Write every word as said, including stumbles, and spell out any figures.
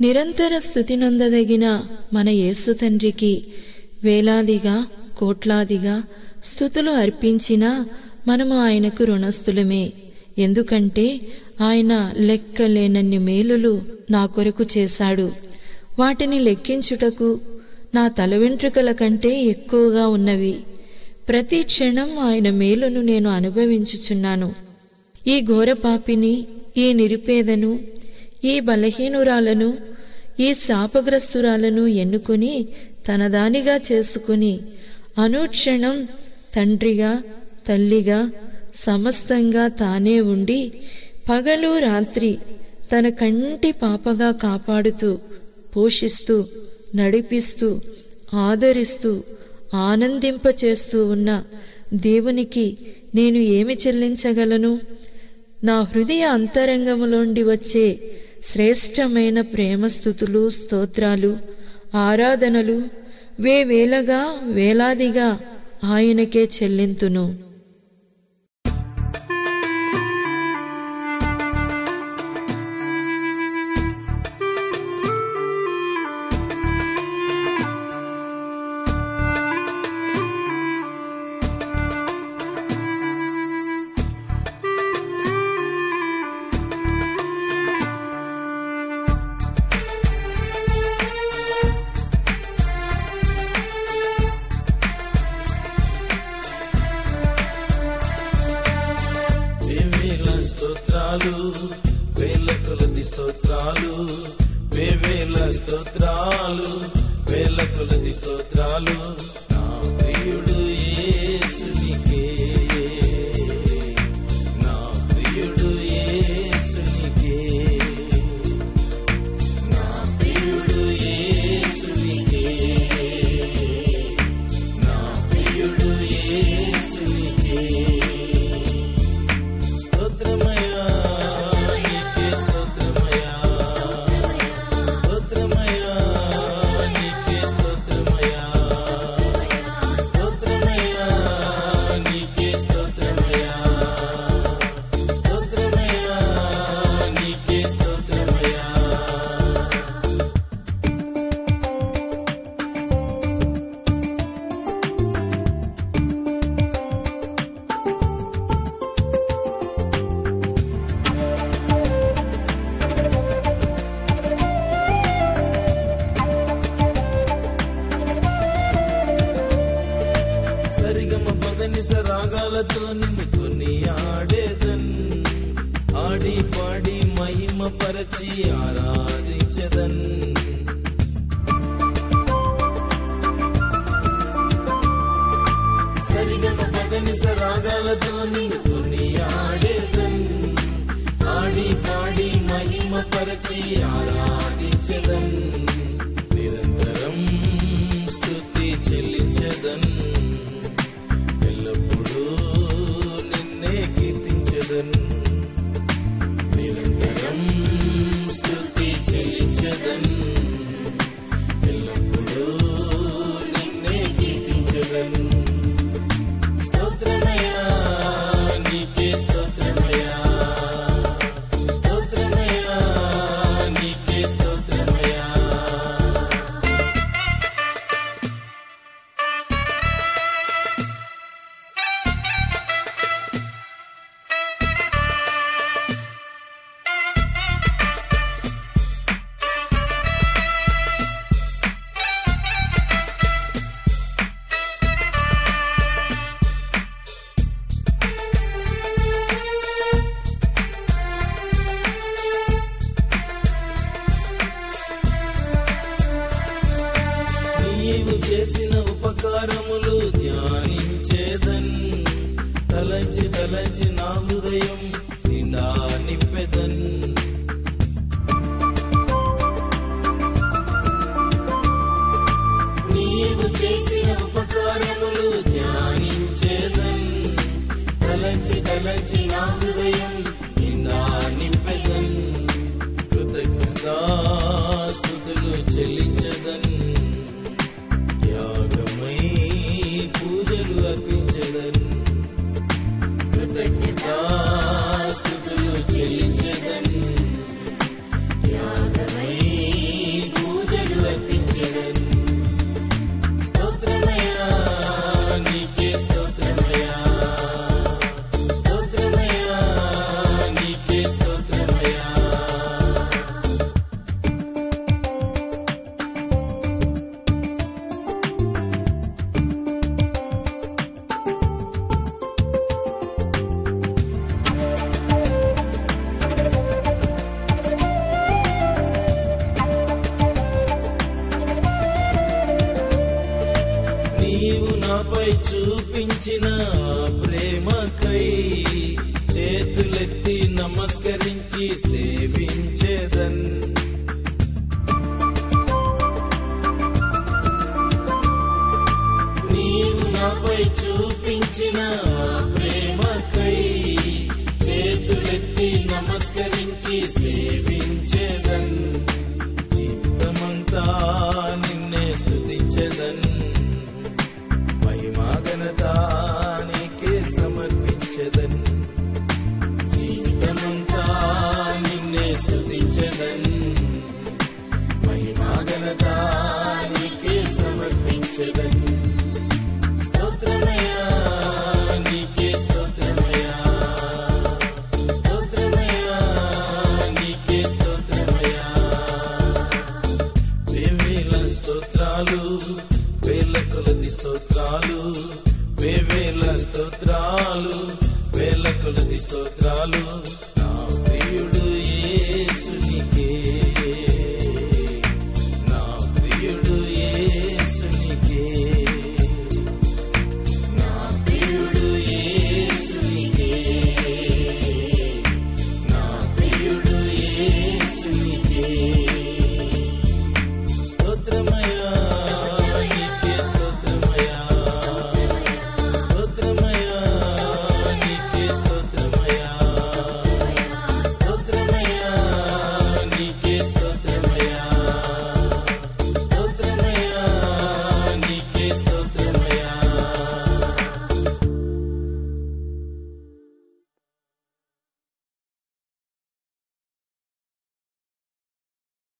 నిరంతర స్తుతి నొందదగిన మన యేసు తండ్రికి వేలాదిగా కోట్లాదిగా స్తుతులు అర్పించినా మనము ఆయనకు రుణస్థులమే. ఎందుకంటే ఆయన లెక్కలేనన్ని మేలులు నా కొరకు చేశాడు. వాటిని లెక్కించుటకు నా తల వెంట్రుకల కంటే ఎక్కువగా ఉన్నవి. ప్రతి క్షణం ఆయన మేలును నేను అనుభవించుచున్నాను. ఈ ఘోరపాపిని, ఈ నిరుపేదను, ఈ బలహీనురాలను, ఈ శాపగ్రస్తురాలను ఎన్నుకుని తనదానిగా చేసుకుని అనుక్షణం తండ్రిగా తల్లిగా సమస్తంగా తానే ఉండి పగలు రాత్రి తన కంటి పాపగా కాపాడుతూ పోషిస్తూ నడిపిస్తూ ఆదరిస్తూ ఆనందింపచేస్తూ ఉన్న దేవునికి నేను ఏమి చెల్లించగలను? నా హృదయ అంతరంగములోండి వచ్చే శ్రేష్టమైన ప్రేమస్థుతులు, స్తోత్రాలు, ఆరాధనలు వేవేలగా వేలాదిగా ఆయనకే చెల్లింతును. స్తోత్రాలు వేల కొలది స్తోత్రాలు, వేవేల స్తోత్రాలు, వేల కొలది స్తోత్రాలు. నా ప్రియుడు యేసునికే, నా ప్రియుడు యేసునికే, నా ప్రియుడు యేసునికే, నా ప్రియుడు యేసునికే. స్తోత్రమయా నీకే, స్తోత్రమయా, స్తోత్రమయా నీకే, స్తోత్రమయా, స్తోత్రమయా నీకే, స్తోత్రమయా, స్తోత్రమయా నీకే, స్తోత్రమయా. సరిగమ పదనిస రాగాలతో నిన్ను కొనియాడేదన్, ఆడి పాడి మహిమ పరచి ఆరాధించెదన్. సరిగమ పదనిస రాగాలతో నిన్ను కొనియాడేదన్, ఆడి పాడి మహిమ పరచి ఆరాధించెదన్. నిరంతరం స్తుతి చెల్లించెదన్, ఎల్లప్పుడూ నిన్నే కీర్తించెదన్. నిరంతరం స్తుతి చెల్లించెదన్, ఎల్లప్పుడూ నిన్నే కీర్తించెదన్. స్తోత్రమయా నీకే, స్తోత్రమయా, స్తోత్రమయా నీకే, స్తోత్రమయా, నాపై చూపించిన ప్రేమకై చేతులెత్తి నమస్కరించి సేవించేదన్. నీవు నాపై చూపించిన ప్రేమకై చేతులెత్తి నమస్కరించి సేవించేదన్. చిత్తమంతా నిన్నే స్తుతించెదన్, మహిమా ఘనత నీకే సమర్పించెదన్. జీవితమంతా నిన్నే స్తుతించెదన్, మహిమా ఘనత నీకే సమర్పించెదన్. స్తోత్రమయ్యా నీకే స్తోత్రమయ్యా, స్తోత్రమయ్యా నీకే స్తోత్రమయ్యా. వేవేల స్తోత్రాలు, వేల కొలది స్తోత్రాలు